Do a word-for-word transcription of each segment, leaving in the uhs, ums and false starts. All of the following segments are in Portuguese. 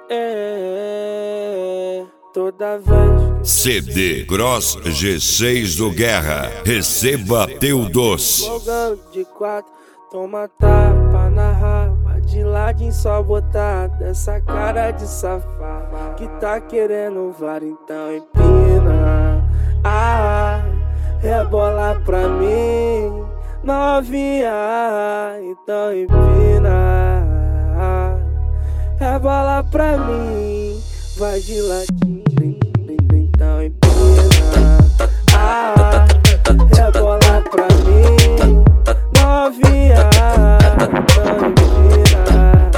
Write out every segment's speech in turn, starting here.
É, toda vez. C D Gross G seis do Guerra, receba teu doce. Jogando de quatro, toma tapa na raba, de ladinho só botar dessa cara de safado que tá querendo var, então empina. Ah, rebola pra mim, novinha, então empina. Rebola pra mim, vai de ladinho, então empina. Ah, rebola pra mim, novinha, então empina.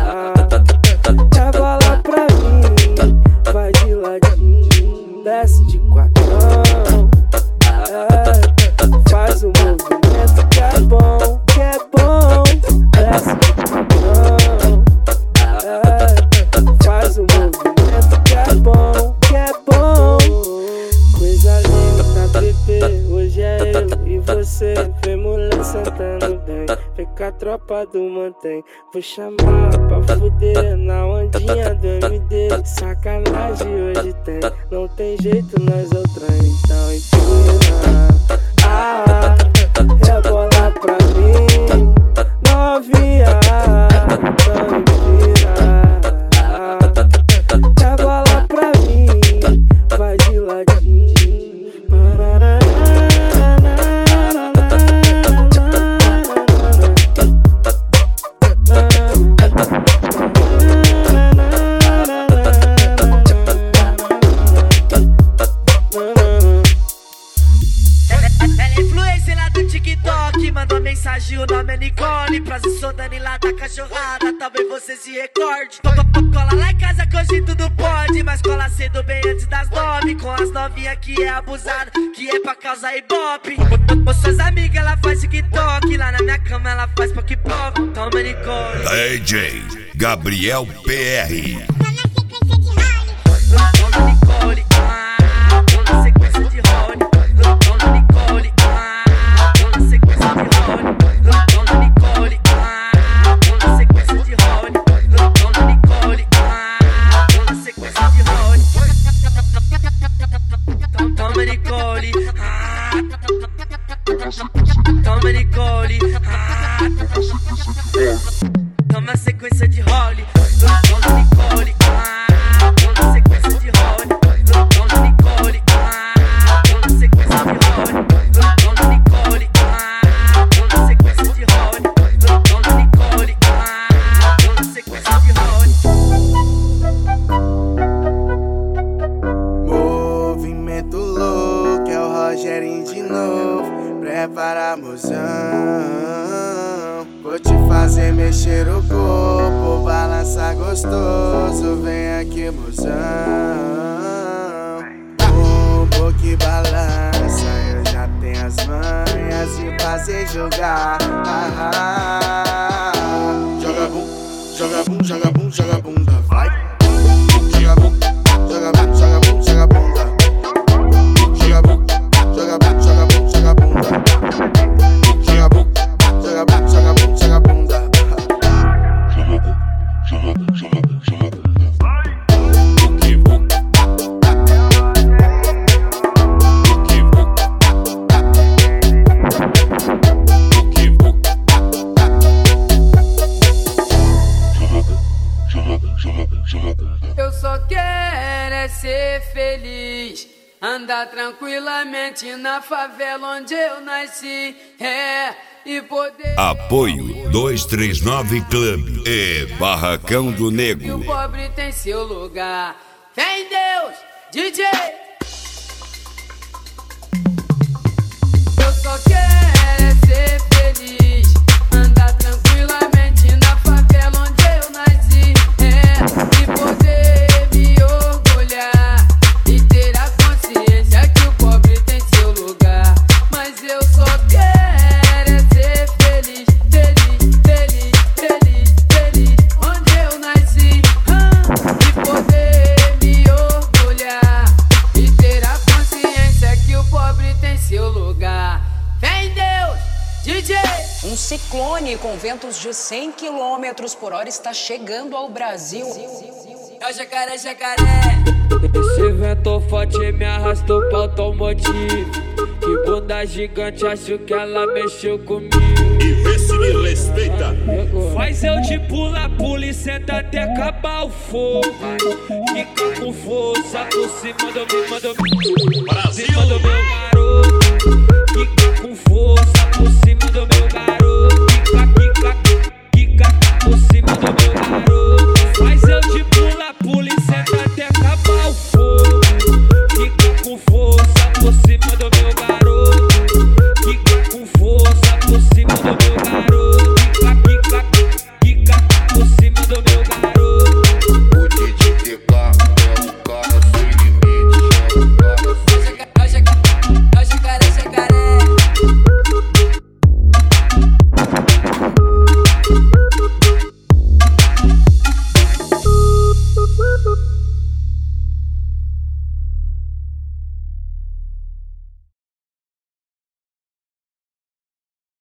Rebola pra mim, vai de ladinho, desce de quatrão. É, faz o movimento que é bom, que é bom. Desce de quatrão. É, faz o movimento que é bom, que é bom. Coisa linda, bebê, hoje é eu e você. Vem mulher sentando bem, vem com a tropa do mantém. Vou chamar pra fuder na ondinha do M D. Sacanagem hoje tem, não tem jeito, nós é o trem. Então empina. Ah, rebola pra mim, novinha, então empina. Rebola pra mim, vai de ladinho. Mandou mensagem, o nome é Nicole. Prazer, sou Dani lá da cachorrada, talvez você se recorde. Cola lá em casa que hoje tudo pode, mas cola cedo bem antes das nove. Com as novinhas que é abusada, que é pra causar ibope. Com suas amigas ela faz TikTok, lá na minha cama ela faz poc-poc. Toma Nicole. D J Gabriel P R. Toma Nicole, ah, na sequência de role. Toma Nicole, ah, na sequência de role. Toma Nicole, ah, na sequência de role. Toma Nicole, ah, na sequência de role. Toma Nicole, ah, toma Nicole, ah, toma sequência de role. Toma Nicole, ah, toma sequência de role. Toma Nicole, ah, toma sequência de role. Toma Nicole, ah, toma sequência de role. Toma Nicole, ah, toma sequência de role. Movimento louco, é o Rogerinho de novo. Prepara, mozão, vou te fazer mexer o corpo, balançar gostoso. Vem aqui, mozão. Bumbum que balança, eu já tenho as manhas de fazer jogar. Ah, ah, ah. Joga bum, joga bum, joga bum, joga bunda, vai. Joga bum, joga bum, joga bum, joga bunda. Joga bum, joga bum, joga bum, joga bunda. Joga bum, joga bum, joga bum, joga bunda. Joga bum, joga bum, joga bum, joga bunda. Eu só quero é ser feliz, andar tranquilamente na favela onde eu nasci, é, e poder... Apoio dois três nove Club e Barracão do E o Negro. pobre tem seu lugar. Vem Deus, D J. Eu só quero é ser feliz, andar tranquilamente na favela onde eu nasci, é, e poder me orgulhar e ter a consciência que o pobre tem seu lugar. Mas eu só quero é ser feliz, feliz, feliz, feliz, feliz onde eu nasci, ah, e poder me orgulhar e ter a consciência que o pobre tem seu lugar. Vem Deus, D J. Um ciclone com ventos de cem quilômetros por hora está chegando ao Brasil. É o jacaré, jacaré. Esse vento forte me arrastou pro automotivo. Que bunda gigante, acho que ela mexeu comigo. E vê se me respeita. Faz eu de pula, pula e senta até acabar o fogo. Fica com força por cima do meu, manda por Brasil. cima do meu garoto. Fica com força por cima do meu garoto.